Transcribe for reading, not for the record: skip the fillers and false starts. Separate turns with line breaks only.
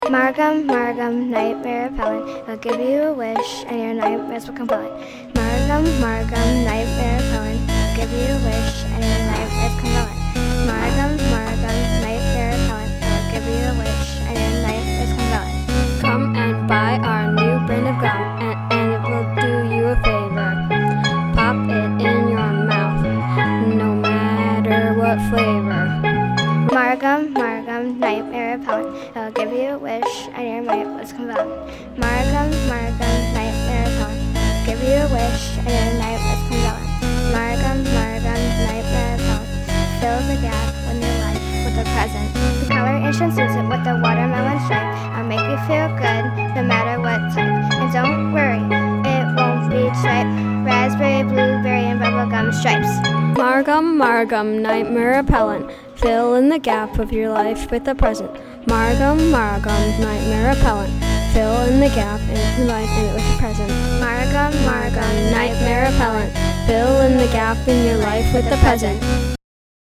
Margam, Margam, nightmare repellent. It'll give you a wish and your nightmares will come falling. Margam, Margam, nightmare repellent. It'll give you a wish and your nightmares come falling. Margam, Margam, nightmare repellent. It'll give you a wish and your nightmares come falling. Come and buy our new brand of gum and it will do you a favor. Pop it in your mouth, no matter what flavor. Margam, Margam, nightmare repellent. It'll give you a wish and your nightmares come falling. Margam, Margam, nightmare repellent. It'll give you a wish and your nightmares come falling. Margam, Margam, nightmare repellent. Fill the gap in your life with the present. The color and translucent with the watermelon stripe. I'll make you feel good no matter what type. And don't worry, it won't be striped. Raspberry, blueberry, and bubblegum stripes.
Margam, Margam, nightmare repellent. Fill in the gap of your life with the present. Margam, Margam, nightmare repellent. Fill in the gap in your life and with the present.
Margam, Margam,
Nightmare repellent. Fill in the gap in your life with the present.